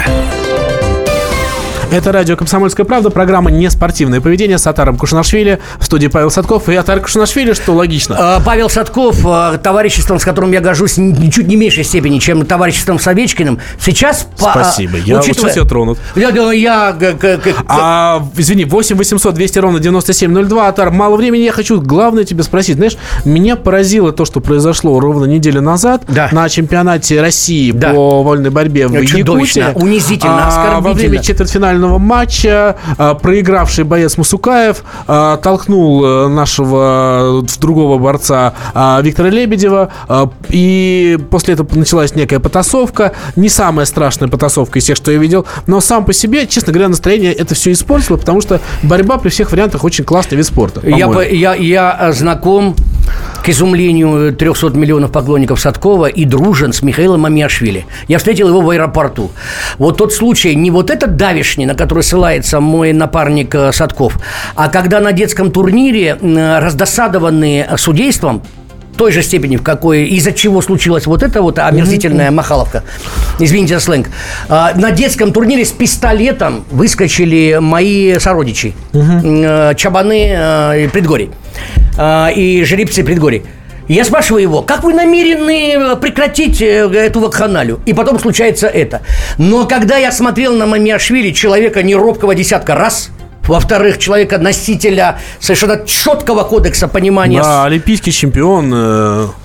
Это радио «Комсомольская правда», программа «Неспортивное поведение» с Атаром Кушанашвили. В студии Павел Садков и Атар Кушанашвили, что логично. Павел Садков, товариществом, с которым я горжусь ничуть не меньшей степени, чем товариществом с Овечкиным, сейчас... Спасибо, я учитывая... вот сейчас я тронут. Я, я, я, а, извини, восемь восемьсот двести ровно девяносто семь ноль два. Атар, мало времени, я хочу главное тебе спросить. Знаешь, меня поразило то, что произошло ровно неделю назад да. на чемпионате России да. по вольной борьбе в Якутии. Унизительно, оскорбительно. А, во время четвертьфинального матча а, проигравший боец Мусукаев а, толкнул а, нашего другого борца а, Виктора Лебедева, а, и после этого началась некая потасовка, не самая страшная потасовка из всех, что я видел, но сам по себе, честно говоря, настроение это все испортило, потому что борьба при всех вариантах очень классный вид спорта. Я, я, я знаком, к изумлению трехсот миллионов поклонников Садкова, и дружен с Михаилом Мамиашвили. Я встретил его в аэропорту. Вот тот случай, не вот этот давешний, на который ссылается мой напарник Садков, а когда на детском турнире раздосадованные судейством, той же степени, в какой, из-за чего случилась вот эта вот омерзительная mm-hmm. махаловка, извините за сленг, на детском турнире с пистолетом выскочили мои сородичи, mm-hmm. чабаны предгорий и жеребцы предгорий. Я спрашиваю его, как вы намерены прекратить эту вакханалию? И потом случается это. Но когда я смотрел на Мамиашвили, человека неробкого десятка раз, во-вторых, человека-носителя совершенно четкого кодекса понимания. Да, олимпийский чемпион. Э...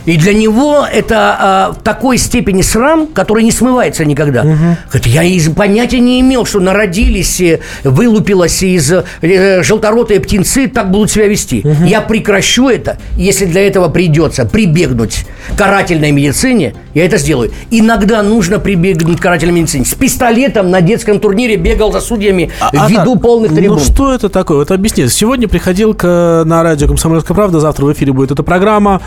И для него это а, в такой степени срам, который не смывается никогда. Угу. Говорит, я и понятия не имел, что народились, вылупилось из э, желторотые птенцы, так будут себя вести. Угу. Я прекращу это, если для этого придется прибегнуть к карательной медицине, я это сделаю. Иногда нужно прибегнуть к карательной медицине. С пистолетом на детском турнире бегал за судьями а, ввиду а, полных трибун. Ну что это такое? Вот объясни. Сегодня приходил к, на радио «Комсомольская правда», завтра в эфире будет эта программа.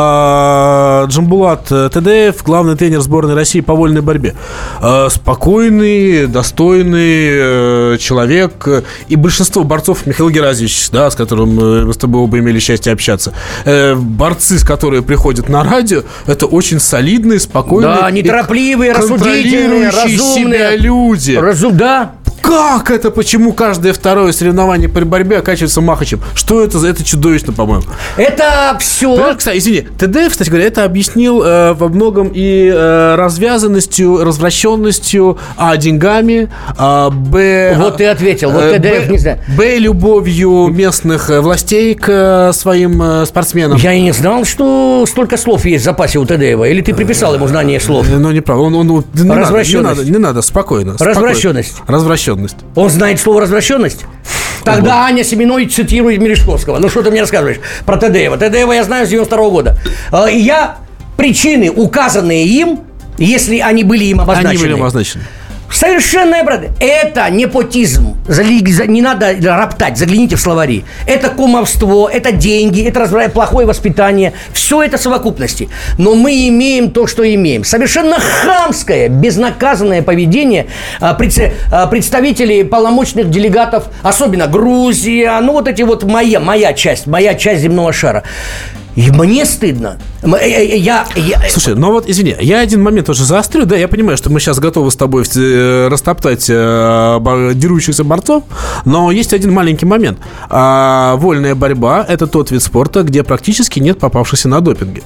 А, Джамбулат Тедеев, главный тренер сборной России по вольной борьбе. А, спокойный, достойный человек. И большинство борцов, Михаил Геразимович, да, с которым мы с тобой оба имели счастье общаться, э, борцы, с которые приходят на радио, это очень солидные, спокойные, да, неторопливые, рассудительные, разумные себя люди. Разум, да. Как это? Почему каждое второе соревнование по борьбе оканчивается махачем? Что это за это чудовищно, по-моему? Это все. Кстати, извини, ТДФ, кстати говоря, это объяснил э, во многом и э, развязанностью, развращенностью, а деньгами, а б. Вот ты ответил. Вот э, ТДФ б, не знаю. Б местных местных властей к э, своим э, спортсменам. Я и не знал, что столько слов есть в запасе у ТДФа. Или ты приписал ему знание слов? Э, ну, неправда. Он, он, он, не, надо, не надо, не надо, спокойно. Развращенность. Спокойно. Развращенность. Он знает слово «развращенность»? Тогда Ого. Аня Семеной цитирует Мережковского. Ну, что ты мне рассказываешь про ТДФа? ТДФа я знаю с девяносто второго года. И я причины, указанные им, если они были им обозначены... Они были обозначены. Совершенно правда. Это непотизм. Не надо роптать, загляните в словари. Это кумовство, это деньги, это плохое воспитание. Все это совокупности. Но мы имеем то, что имеем. Совершенно хамское, безнаказанное поведение представителей полномочных делегатов, особенно Грузия, ну вот эти вот моя, моя часть, моя часть земного шара. И мне стыдно. Я, я... Слушай, ну вот, извини, я один момент тоже заострю. Да, я понимаю, что мы сейчас готовы с тобой растоптать э, дерущихся борцов, но есть один маленький момент. А, вольная борьба – это тот вид спорта, где практически нет попавшихся на допинге.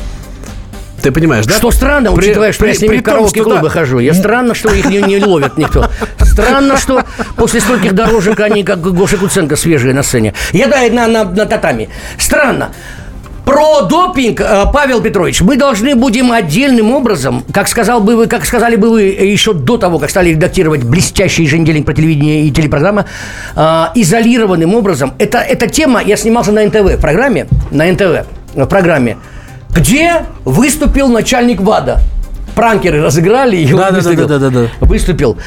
Ты понимаешь, да? Что странно, при, учитывая, что при, я с ними в караоке-клубы да. хожу. Я странно, что их не, не ловит никто. Странно, что после стольких дорожек они, как Гоша Куценко, свежие на сцене. Я, да, на, на, на татами. Странно. Про допинг, Павел Петрович, мы должны будем отдельным образом, как сказал бы вы, как сказали бы вы еще до того, как стали редактировать блестящий еженедельник про телевидение и телепрограмма, изолированным образом. Это, эта тема, я снимался на эн тэ вэ в программе, на эн тэ вэ в программе, где выступил начальник ВАДА. Пранкеры разыграли, и он да, выступил. Да, да, да, да, да. Выступил.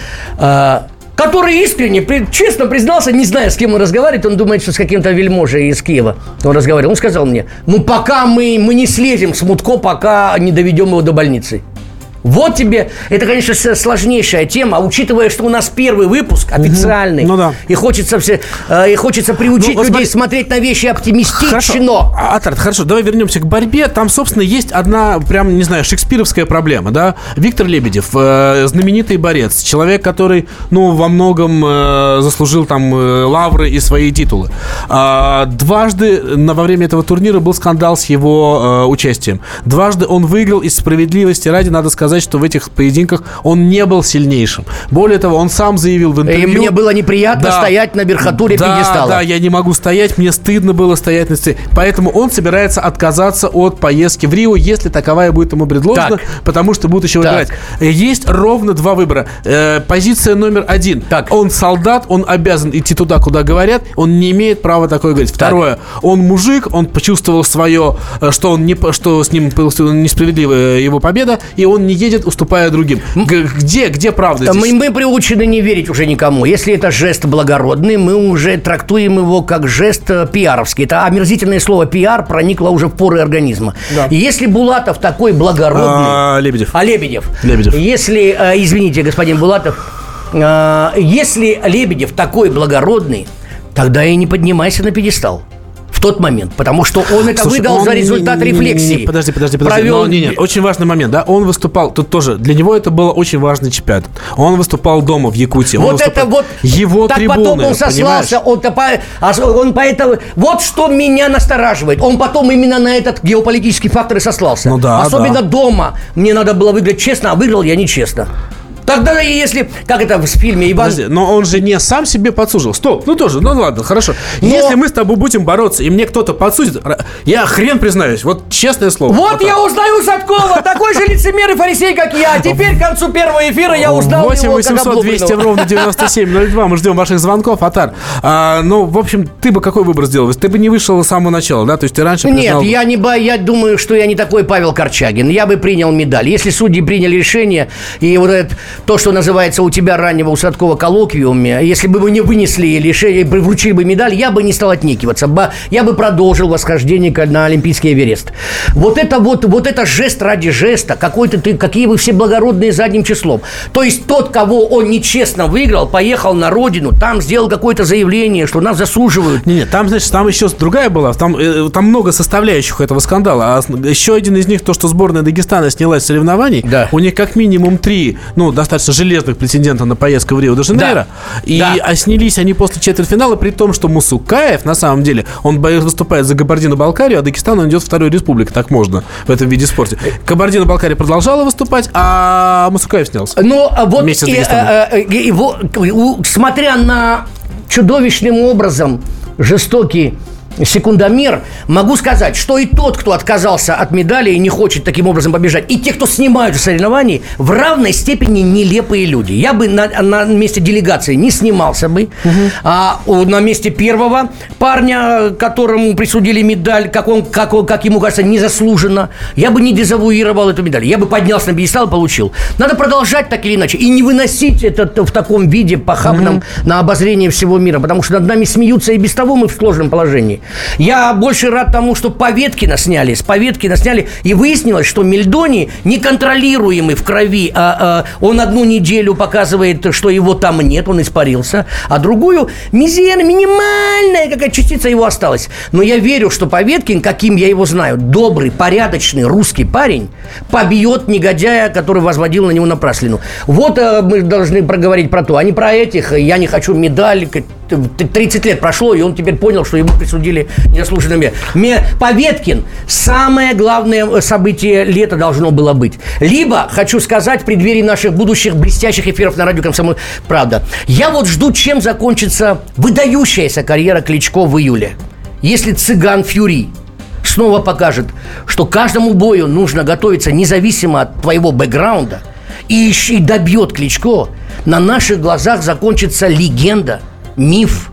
Который искренне, честно признался, не зная, с кем он разговаривает, он думает, что с каким-то вельможей из Киева он разговаривал. Он сказал мне, ну пока мы, мы не слезем с Мутко, пока не доведем его до больницы. Вот тебе, это, конечно, сложнейшая тема, учитывая, что у нас первый выпуск официальный, ну, да. и хочется все, и хочется приучить ну, людей смотри... смотреть на вещи оптимистично. Хорошо, Атарт, хорошо, давай вернемся к борьбе. Там, собственно, есть одна, прям, не знаю, шекспировская проблема, да? Виктор Лебедев, э, знаменитый борец, человек, который, ну, во многом э, заслужил там э, лавры и свои титулы. Э, дважды на, во время этого турнира был скандал с его э, участием. Дважды он выиграл, и справедливости ради, надо сказать, что в этих поединках он не был сильнейшим. Более того, он сам заявил в интервью... И мне было неприятно да, стоять на верхотуре да, пьедестала. Да, я не могу стоять, мне стыдно было стоять на сцене. Поэтому он собирается отказаться от поездки в Рио, если таковая будет ему предложена, так. потому что будут еще выбирать. Есть ровно два выбора. Э, позиция номер один. Так. Он солдат, он обязан идти туда, куда говорят, он не имеет права такое говорить. Второе. Так. Он мужик, он почувствовал свое, что, он не, что с ним была несправедливая его победа, и он не едет, уступая другим. Где, где правда здесь? Мы, мы приучены не верить уже никому. Если это жест благородный, мы уже трактуем его как жест пиаровский. Это омерзительное слово пиар проникло уже в поры организма. Да. И если Булатов такой благородный... А, Лебедев. А Лебедев. Лебедев. Если, извините, господин Булатов, если Лебедев такой благородный, тогда и не поднимайся на пьедестал. В тот момент, потому что он это Слушай, выдал он за результат не, не, рефлексии. Не, не, подожди, подожди, подожди. Провел... Но, не, не, очень важный момент, да? Он выступал, тут тоже, для него это был очень важный чемпионат. Он выступал дома в Якутии. Он вот это вот, его так трибуны, потом он сослался, он, он поэтому, вот что меня настораживает. Он потом именно на этот геополитический фактор и сослался. Ну да, Особенно да. дома. Мне надо было выиграть честно, а выиграл я нечестно. Тогда если, как это в фильме Иван... Подожди, но он же не сам себе подсужил. Стоп, ну тоже, ну ладно, хорошо. Но... Если мы с тобой будем бороться, и мне кто-то подсудит, я хрен признаюсь, вот честное слово. Вот Атар. я узнаю Садкова, такой же лицемер и фарисей, как я. Теперь к концу первого эфира я узнал восемь его восемьсот двести ровно девяносто семь ноль два. Мы ждем ваших звонков, Атар. А, ну, в общем, ты бы какой выбор сделал? Ты бы не вышел с самого начала, да? То есть ты раньше признал... Нет, я не ба, я думаю, что я не такой Павел Корчагин. Я бы принял медаль. Если судьи приняли решение, и вот это, то, что называется у тебя раннего, у Садкова коллоквиуме, если бы мы не вынесли решение, вручили бы медаль, я бы не стал отнекиваться. Я бы продолжил восхождение на Олимпийский Эверест. Вот это вот, вот это жест ради жеста, какой-то ты, какие вы все благородные задним числом. То есть тот, кого он нечестно выиграл, поехал на родину, там сделал какое-то заявление, что нас заслуживают. Нет, там, значит, там еще другая была, там, э, там много составляющих этого скандала, а еще один из них, то, что сборная Дагестана снялась с соревнований, да. У них как минимум три, ну, достаточно железных претендента на поездку в Рио-де-Жанейро, да. и да. а снялись они после четвертьфинала, при том, что Мусукаев, на самом деле, он выступает за Кабардино-Балкарию, а Дагестан он идет второй республикой, так можно в этом виде спорта. Кабардино-Балкария продолжала выступать, а Мусукаев снялся. Ну, вот вместе с и, Дагестаном. и, и, и, смотря на чудовищным образом жестокий секундомер, могу сказать, что и тот, кто отказался от медали и не хочет таким образом побежать, и те, кто снимают соревнований, в равной степени нелепые люди. Я бы на, на месте делегации не снимался бы, угу. а на месте первого парня, которому присудили медаль, как, он, как, он, как ему кажется, незаслуженно, я бы не дезавуировал эту медаль. Я бы поднялся на пьедестал и получил. Надо продолжать так или иначе и не выносить это в таком виде похабном угу. на обозрение всего мира, потому что над нами смеются и без того мы в сложном положении. Я больше рад тому, что Поветкина сняли. С Поветкина сняли, и выяснилось, что Мельдони неконтролируемый в крови. А, а, он одну неделю показывает, что его там нет, он испарился, а другую мизерная, минимальная какая-то частица его осталась. Но я верю, что Поветкин, каким я его знаю, добрый, порядочный русский парень, побьет негодяя, который возводил на него напраслину. Вот а, мы должны проговорить про то, а не про этих. Я не хочу медаль. тридцать лет прошло, и он теперь понял, что ему присудили незаслуженными. Поветкин – самое главное событие лета должно было быть. Либо, хочу сказать, в преддверии наших будущих блестящих эфиров на радио «Комсомольская правда», я вот жду, чем закончится выдающаяся карьера Кличко в июле. Если Цыган Фьюри снова покажет, что каждому бою нужно готовиться независимо от твоего бэкграунда, и, и добьет Кличко, на наших глазах закончится легенда, миф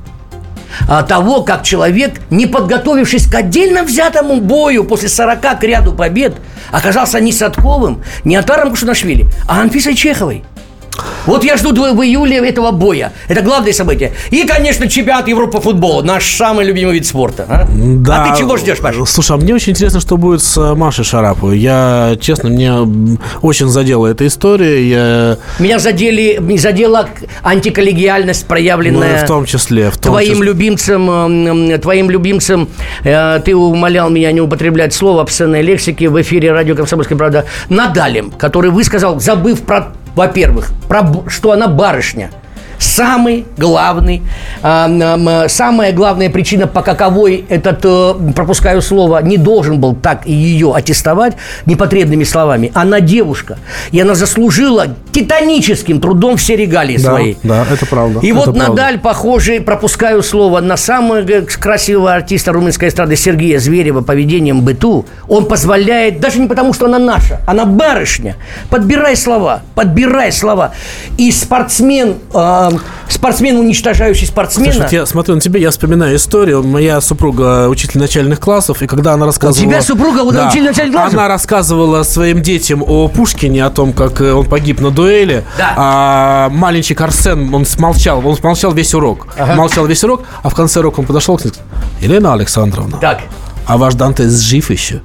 того, как человек, не подготовившись к отдельно взятому бою после сорока к ряду побед, оказался не Садковым, не Атаром Кушанашвили, а Анфисой Чеховой. Вот я жду в июле этого боя. Это главное событие. И, конечно, чемпионат Европы по футболу. Наш самый любимый вид спорта. А, да. А ты чего ждешь, Паша? Слушай, а мне очень интересно, что будет с Машей Шараповой. Я, честно, мне очень задела эта история. Я... Меня задели, задела антиколлегиальность, проявленная ну, в том числе, в том твоим числе. любимцем. Твоим любимцем. Э, ты умолял меня не употреблять слово обсценной лексики в эфире радио «Комсомольская правда» Надалем, который высказал, забыв про... Во-первых, про, что она барышня. Самый главный, э, э, самая главная причина, по каковой этот, э, пропускаю слово, не должен был так ее аттестовать непотребными словами. Она девушка, и она заслужила титаническим трудом все регалии да, свои. Да, это правда. И это вот правда. Надаль, похожий, пропускаю слово, на самого красивого артиста румынской эстрады Сергея Зверева поведением быту, он позволяет, даже не потому, что она наша, она барышня. Подбирай слова, подбирай слова. И спортсмен... Э, Спортсмен, уничтожающий спортсмена. Слушай, я смотрю на тебя, я вспоминаю историю. Моя супруга учитель начальных классов, и когда она рассказывала... У тебя супруга да, учитель начальных классов? Она рассказывала своим детям о Пушкине, о том, как он погиб на дуэли. Да. А маленький Арсен, он смолчал, он смолчал весь урок. Ага. Молчал весь урок, а в конце урока он подошел к ней: Елена Александровна, так. а ваш Данте жив еще?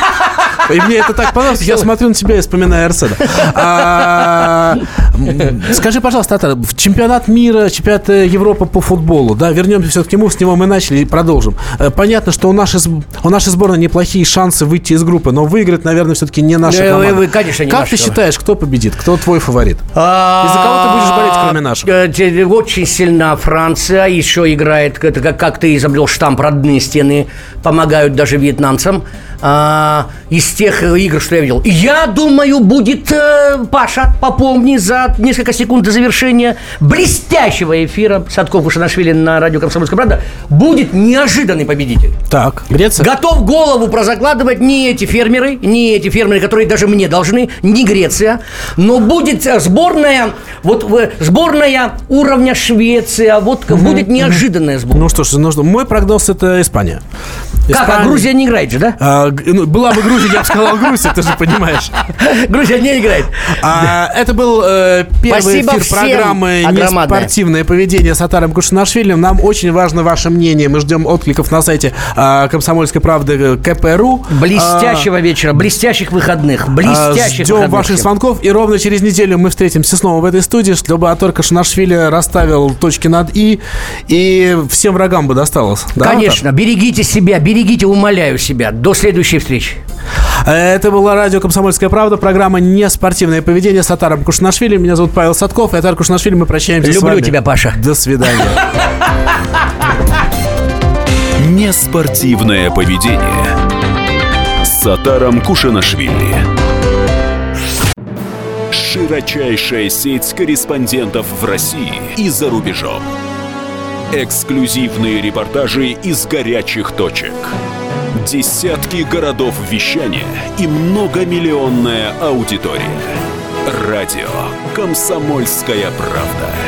И мне это так понравилось. Я смотрю на тебя и вспоминаю Арсена. А, скажи, пожалуйста, Атар, в чемпионат мира, чемпионат Европы по футболу, да, вернемся все-таки мы, с него мы начали и продолжим. Понятно, что у нашей, у нашей сборной неплохие шансы выйти из группы, но выиграть, наверное, все-таки не наша вы, команда. вы, конечно, не как наша ты команда. считаешь, кто победит? Кто твой фаворит? А, из-за кого ты будешь болеть, кроме наших? Очень сильна Франция, еще играет, это как, как ты изобрел штамп, родные стены помогают даже вьетнамцам. а, из тех игр, что я видел. Я думаю, будет, э, Паша, попомни, за несколько секунд до завершения блестящего эфира Садков-Кушанашвили на радио «Комсомольская правда» будет неожиданный победитель. Так, Греция? Готов голову прозакладывать не эти фермеры, не эти фермеры, которые даже мне должны, не Греция, но будет сборная, вот сборная уровня Швеция, вот угу, будет неожиданная сборная. Ну что ж, нужно. Мой прогноз — это Испания. Как, Испания... а Грузия не играет же, да? А, ну, была бы Грузия, я бы сказал Грузия, ты же понимаешь. Грузия не играет. А, это был э, первый Спасибо эфир программы «Неспортивное поведение» с Атаром Кушанашвили. Нам очень важно ваше мнение. Мы ждем откликов на сайте э, «Комсомольской правды» ка пэ точка ру. Блестящего а, вечера, блестящих выходных, блестящих Ждем выходных ваших всем. звонков. И ровно через неделю мы встретимся снова в этой студии, чтобы Атар Кушанашвили расставил точки над «и», и всем врагам бы досталось. Да, конечно. Атар? Берегите себя, берегите, умоляю себя. До следующей встречи. Это было радио «Комсомольская правда», программа «Неспортивное поведение» с Атаром Кушанашвили. Меня зовут Павел Садков, и Атар Кушанашвили. Мы прощаемся Люблю с вами. Люблю тебя, Паша. До свидания. Неспортивное поведение с Атаром Кушанашвили. Широчайшая сеть корреспондентов в России и за рубежом. Эксклюзивные репортажи из горячих точек. Десятки городов вещания и многомиллионная аудитория. Радио «Комсомольская правда».